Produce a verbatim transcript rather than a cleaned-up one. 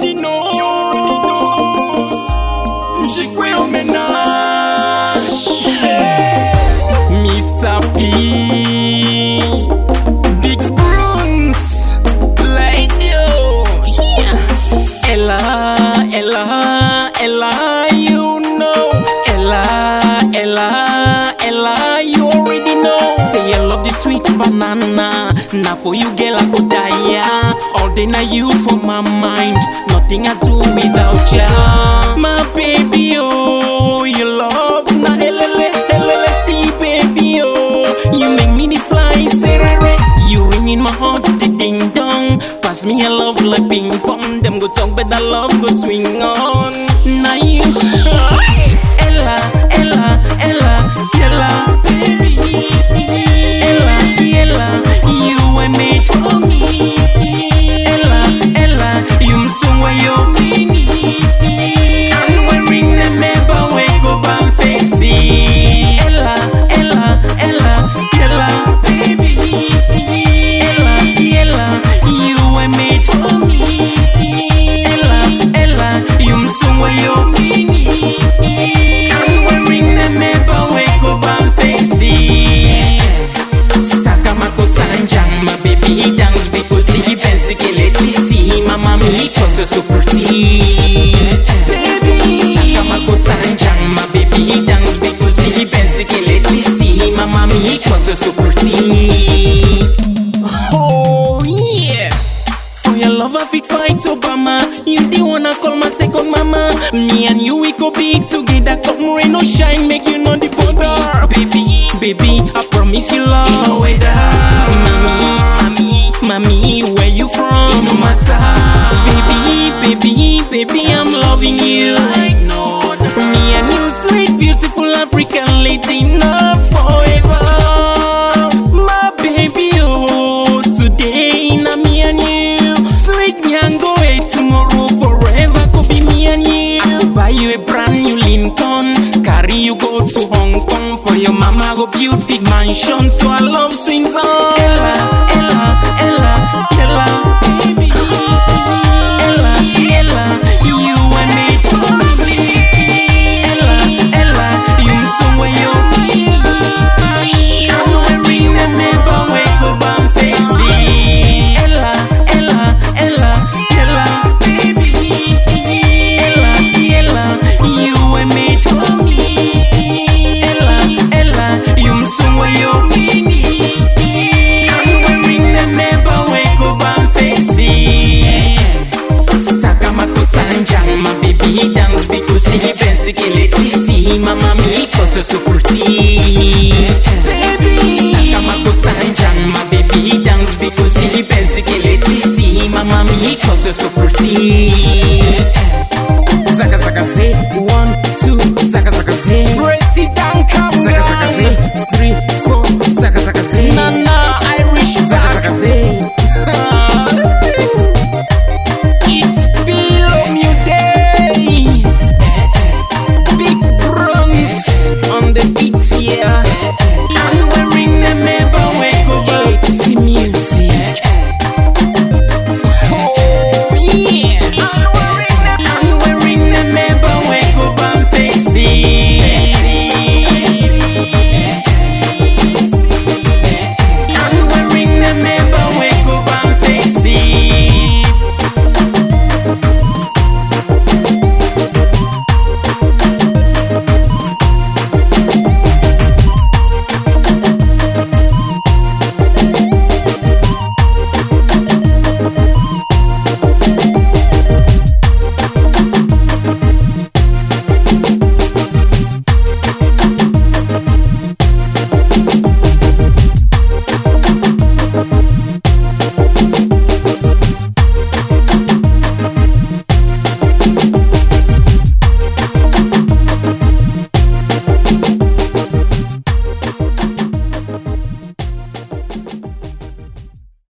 already know. J'écoute au ménage. Hey. mister P, Big Bruns, like you. Yeah. Ella, Ella, Ella, you know. Ella, Ella, Ella, you already know. Say I love the sweet banana. Now for you, girl, I go die. Yeah. All day now you for my mind. Nothing I do without ya. My baby, oh, you love na helele, helele, see baby, oh, you make me the fly, serere. You ring in my heart, the ding dong. Pass me a love like ping pong. Them go talk, but that love go swing on. Now you, Ella, Ella, Ella, Ella, baby, Ella, Ella, you were made for me. Ella, Ella, you so why you mean. I'm wearing the member we go back facey. Ella, Ella, Ella, Ella, baby, Ella, Ella, you were made for me. Ella, Ella, you so why you mean. I'm wearing the member we go back facey. Sakamako Sanjang, my baby dance because he pensi che le twisty, mamma mia, cause so pretty. Baby, Sakamako Sanjang, my baby dance because he pensi che le twisty, mamma mia, cause so pretty. Oh yeah, for your love I fit fight Obama. You the one I call my second mama. Me and you we go big together. Come rain or shine, make you know the border. Baby, baby, I promise you love. In no weather, mommy, mommy, mommy, where you from? No matter. Baby, baby, baby, I'm loving you. Like no other. Me and you, sweet, beautiful African lady, not forever. My baby, oh, today, na me and you. Sweet Nyango, hey, tomorrow, forever, could be me and you. I could buy you a brand new Lincoln, carry you go to Hong Kong. For your mama, go build big mansion, so I love swings on. Ella, Ella, Ella, Ella, baby, Ella, Ella, you were made for me. Ella, Ella, you so where you mean. I'm wearing the member we go back facey. Ella, Ella, Ella, Ella, baby, Ella, Ella, you were made for me. Ella, Ella, you so where you mean. I'm wearing the member we go back facey. Sakamako Sanjang, my baby dance because he pensi che le twisty, mamma mia, cause so pretty. Baby, Sakamako Sanjang, my baby dance because he pensi che le twisty, mamma mia, cause so pretty. Saka saka say one, two.